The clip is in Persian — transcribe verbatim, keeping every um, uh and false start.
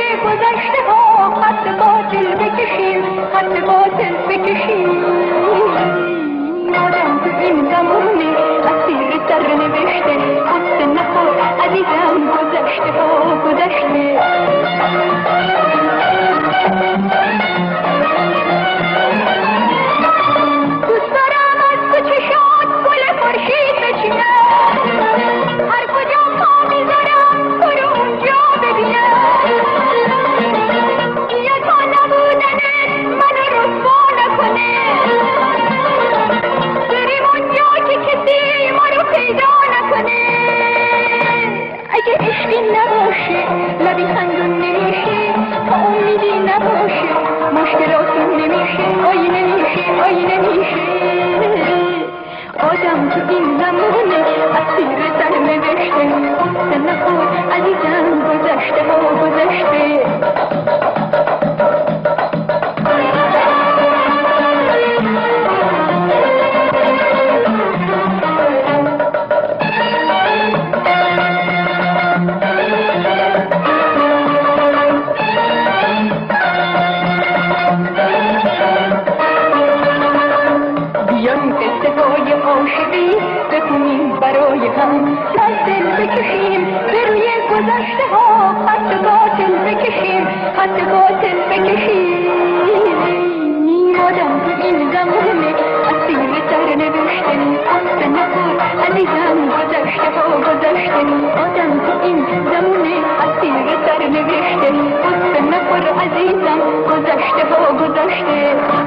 گذشته ها خط باطل بکشیم، خط باطل بکشیم. آدم تو این زمونه اسیر سرنوشته، قصه نخور عزیزم گذشته ها گذشته. دوست دارم از تو چشات گل خورشید بچینم، هر کجا پا میذارم تو رو اونجا ببینم. یا تا نبودنت منو رسوا نکنه، بریم اونجا که کسی ما رو پیدا نکنه. اگه عشقی نباشه لبی خندون نمیشه، تا امیدی نباشه مشکلاتون نمیشه، آی نمیشه آی نمیشه. آدم تو این زمونه اسیر سرنوشته، قصه نخور عزیزم گذشته ها گذشته. بیایم قصه های عاشقی بکنیم برای هم، از دل بکشیم به روی گذشته ها، خط باطل بکشیم، خط باطل بکشیم. آدم تو این زمونه اسیر سرنوشته، قصه نخور عزیزم گذشته ها گذشته. آدم تو این زمونه اسیر سرنوشته، قصه نخور عزیزم گذشته ها گذشته.